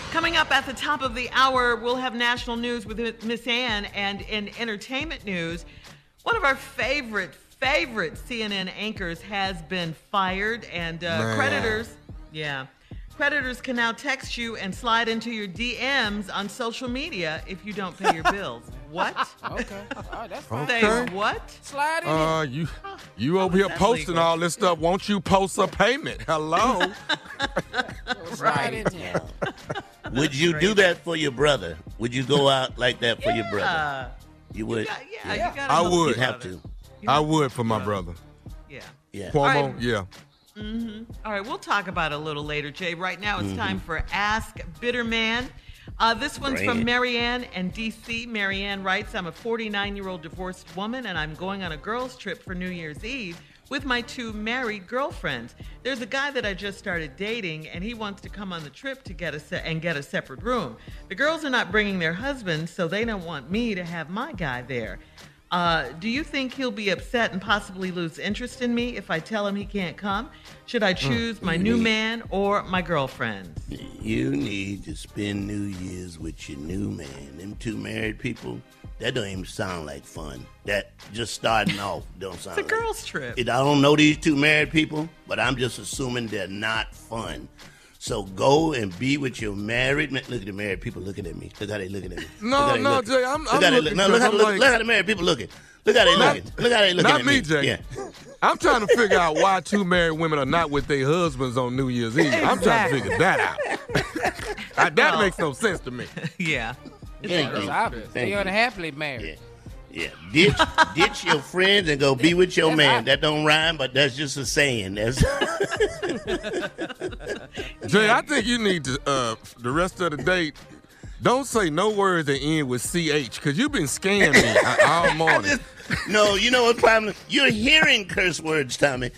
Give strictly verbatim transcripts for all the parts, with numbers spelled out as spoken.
Coming up at the top of the hour, we'll have national news with Miss Ann, and in entertainment news, one of our favorite, favorite C N N anchors has been fired, and uh, creditors, yeah, creditors can now text you and slide into your D Ms on social media if you don't pay your bills. What? Okay. Oh, that's fine. Say Okay. what? Slide in. Uh, you you over here that posting legal? all this stuff. Won't you post a payment? Hello. Slide in there. Would you do that for your brother? Would you go out like that for your brother? Yeah. You would? Yeah, yeah, Yeah. you gotta I help would. your You'd have brother. to. You I have to would help for your my brother. brother. Yeah. Yeah. Cuomo, right. yeah. All right, we'll talk about it a little later, Jay. Right now, it's Mm-hmm. time for Ask Bitter Man. Uh, this one's Bring from it. Marianne and D C. Marianne writes, I'm a forty-nine-year-old divorced woman, and I'm going on a girls' trip for New Year's Eve with my two married girlfriends. There's a guy that I just started dating, and he wants to come on the trip to get a se- and get a separate room. The girls are not bringing their husbands, so they don't want me to have my guy there. Uh, do you think he'll be upset and possibly lose interest in me if I tell him he can't come? Should I choose my new man or my girlfriends? You need to spend New Year's with your new man. Them two married people, that don't even sound like fun. That just starting off don't sound It's a like girls' trip. It, I don't know these two married people, but I'm just assuming they're not fun. So go and be with your married man. Look at the married people looking at me. Look how they looking at me. No, Look how they no, looking. Jay, I'm- Look I'm how they looking look- no, look good. how I'm look, like- look how the married people looking. Look how they Not- looking. Look how they looking not at me, me. Jay. Yeah. I'm trying to figure out why two married women are not with their husbands on New Year's Eve. I'm trying to Exactly. figure that out. Uh, that Well- makes no sense to me. yeah. Thank It's you. obvious. Thank You're you. unhappily married. Yeah. Yeah, ditch, ditch your friends and go be with your That's man. right. That don't rhyme, but that's just a saying. That's Jay, I think you need to, uh, the rest of the date, don't say no words that end with C H, because you've been scamming me uh, all morning. no. You know what problem? You're hearing curse words, Tommy.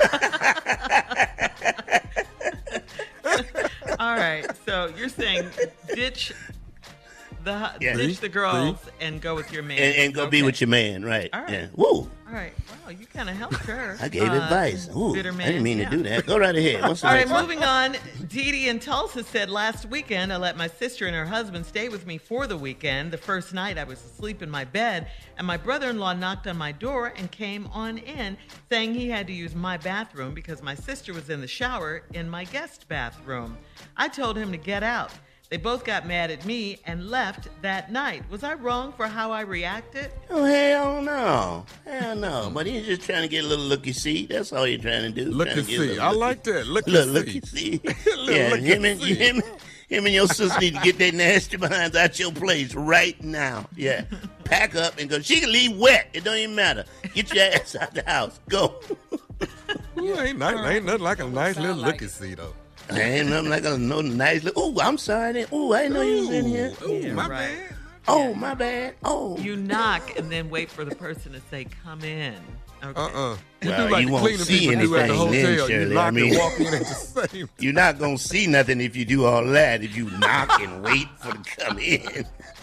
All right. So you're saying ditch the hu- Yeah. ditch See? the girls and go with your man and, and go be Okay. with your man, right? All right. Yeah. Woo. All right. Wow, you kind of helped her. I gave Uh, advice. Ooh, bitter I man, didn't mean yeah. to do that. Go right ahead. What's the All right, next one? moving on. Dee Dee in Tulsa said, last weekend, I let my sister and her husband stay with me for the weekend. The first night, I was asleep in my bed, and my brother-in-law knocked on my door and came on in, saying he had to use my bathroom because my sister was in the shower in my guest bathroom. I told him to get out. They both got mad at me and left that night. Was I wrong for how I reacted? Oh, hell no. Hell no. But he's just trying to get a little looky-see. That's all you're trying to do. Look Trying and to get a see. little I looky- like that. Look Little and see. looky-see. Little yeah, look him and and, see. him, him and your sister need to get their nasty behinds out your place right now. Yeah. Pack up and go. She can leave wet. It don't even matter. Get your ass out the house. Go. Ooh, ain't, not, ain't nothing like a nice Sound little like look and it. see, though. Ain't nothing like a no nice little. Ooh, I'm sorry. Then. Ooh, I didn't know you was in here. Ooh, Yeah, my right. bad. Oh, my bad. Oh. You knock and then wait for the person to say, come in. Okay. Uh-uh. You Well, do like you the won't cleaning see people do at the anything then, hotel. You Shirley. knock I mean- and walk in at the same You're not gonna see nothing if you do all that. If you knock and wait for them to come in.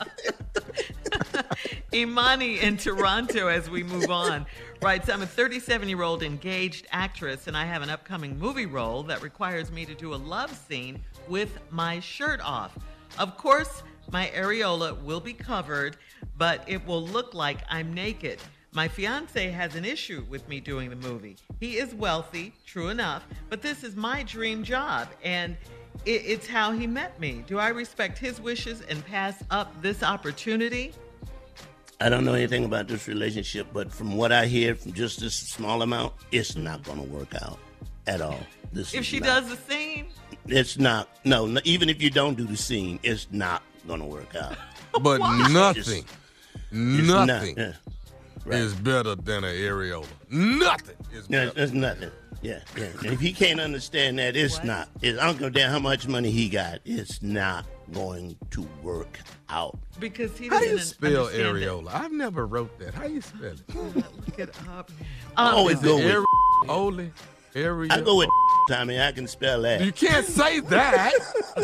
Imani in Toronto, as we move on, writes, I'm a thirty-seven-year-old engaged actress, and I have an upcoming movie role that requires me to do a love scene with my shirt off. Of course, my areola will be covered, but it will look like I'm naked. My fiance has an issue with me doing the movie. He is wealthy, true enough, but this is my dream job, and it, it's how he met me. Do I respect his wishes and pass up this opportunity? I don't know anything about this relationship, but from what I hear from just this small amount, it's not gonna work out at all. This If is she not- does the scene, it's not. No, no, even if you don't do the scene, it's not gonna work out. But nothing, It's nothing not. Yeah. Right. is better than an areola. Nothing is No, better. there's nothing. Yeah, yeah. And if he can't understand that, it's What? not. It, I don't give a damn how much money he got. It's not going to work out. because he How do doesn't you spell understand it. areola? I've never wrote that. How you spell it? Look it up. I Um, always Is go it with. areola? Areola? I go with Tommy. I can spell that. You can't say that.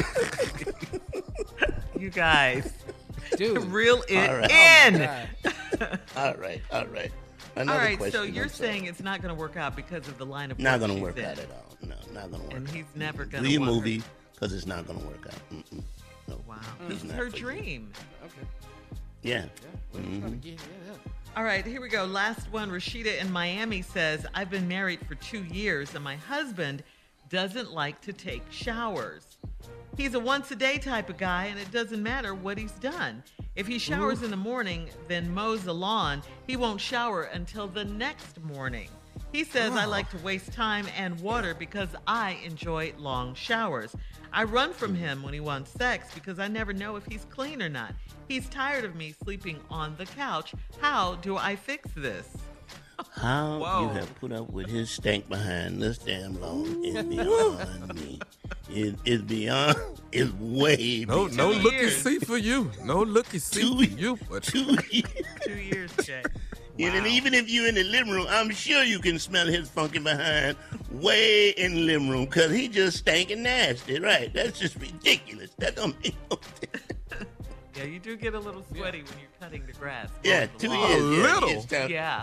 you guys, Dude. reel it All right. in. God. All right, all right. All Another right, question. so you're I'm sorry. saying it's not going to work out because of the line of Not work gonna she's work in. out at all. No, not gonna work. And out. he's never Do going to your want her- movie because it's not gonna work out. Mm-mm. It's not her for you. dream. Okay. Yeah. Well, Mhm. trying to get- yeah, yeah. All right, here we go. Last one. Rashida in Miami says, I've been married for two years and my husband doesn't like to take showers. He's a once a day type of guy and it doesn't matter what he's done. If he showers in the morning, then mows the lawn, he won't shower until the next morning. He says, I like to waste time and water because I enjoy long showers. I run from him when he wants sex because I never know if he's clean or not. He's tired of me sleeping on the couch. How do I fix this? How Whoa. you have put up with his stank behind this damn long is beyond me. It is beyond, it's way No, beyond. no Two looky years. see for you. No looky see Two- for you. But Two years. Two years, Jay. And then even if you're in the living room, I'm sure you can smell his funky behind way in the living room because he just stank and nasty, right? That's just ridiculous. That don't make no sense. Yeah, you do get a little sweaty when you're cutting the grass. Yeah, mowing the two lawn. years. A yeah, little. it's time- Yeah.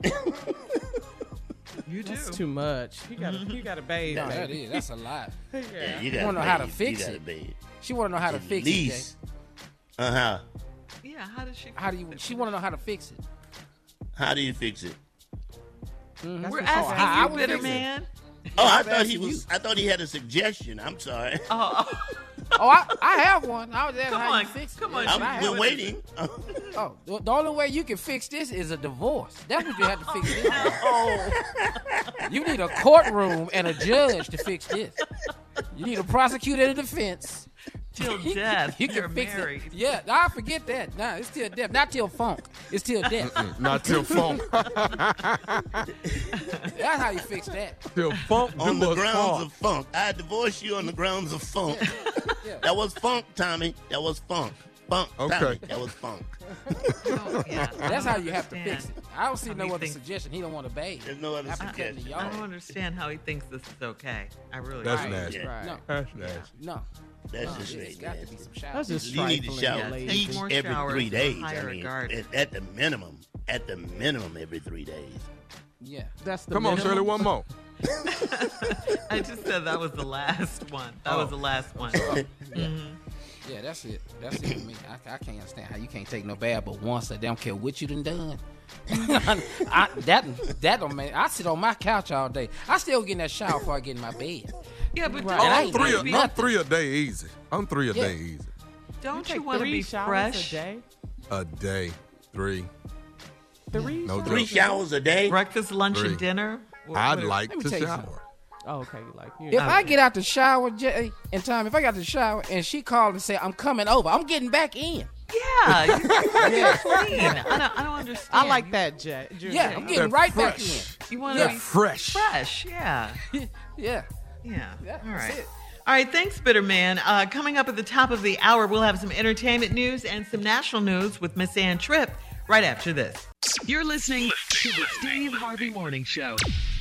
You do. That's too much. You gotta, you gotta bathe. No, that baby. is. That's a lot. Yeah, Yeah. you You gotta wanna know how to bathe. fix you gotta it. bathe. She want to know how to At fix it. Jay. least. Uh huh. Yeah, how does she How do you? fix it? She want to know how to fix it. How do you fix it? Mhm. That's We're what she asking said. I you, would bitter fix it. man. Oh, I I'm thought he asking was. I thought he had a suggestion. I'm sorry. Oh, Oh, I, I have one. I was asking Come how on, you fix it. come on, Yes, Jay. I I'm, have we're one. waiting. Oh, the, the only way you can fix this is a divorce. That's what you have to fix this. oh. You need a courtroom and a judge to fix this. You need a prosecutor and a defense. Till death. You can You're fix married. it. Yeah, I forget that. Nah, it's till death. Not till funk. It's till death. not till funk. That's how you fix that. till funk On do the us grounds part. of funk. I divorce you on the grounds of funk. Yeah. That was funk, Tommy. That was funk. Funk, Okay. Tommy. That was funk. Oh, yeah. I That's don't how you have to fix understand. it. I don't see How no he other thinks- suggestion. He don't want to bathe. There's no other After cutting the suggestion. I yard. don't understand how he thinks this is okay. I really That's don't. nasty. Yeah. Right. No, That's nasty. no. That's no, just it's straight got to nasty. be some That's showers. just You need to trifling, shower Yeah, lady. take each more every showers three and days. hire I a mean, garden. at, at the minimum, at the minimum, every three days. Yeah. That's the Come on, minimum. Shirley, one more. I just said that was the last one. That was Oh. the last one. Mhm. Yeah, that's it. That's it for me. I, I can't understand how you can't take no bath but once. I don't care what you done done. I, that that don't make. I sit on my couch all day. I still get in that shower before I get in my bed. Yeah, but Right. don't, Oh, And I I'm ain't three. doing A, I'm nothing. three a day easy. I'm three a Yeah. day easy. don't You you take want to three be showers fresh? a day? A day, three. Three. No showers Three a day? showers a day? Breakfast, lunch, Three. and dinner? What- I'd what- like Let me to tell you shower. something. Oh, okay. Like you. If I get out the shower, Jay, in time, if I got out the shower and she called and said I'm coming over, I'm getting back in. Yeah, you, you're clean. I don't, I don't understand. I like You- that, Jay. Yeah, I'm That getting right fresh. You want to Yeah. be Fresh. fresh? Yeah, back in. Yeah. yeah. Yeah, All that's right. it. All right, thanks, Bitter Man. Uh, coming up at the top of the hour, we'll have some entertainment news and some national news with Miss Ann Tripp right after this. You're listening to the Steve Harvey Morning Show.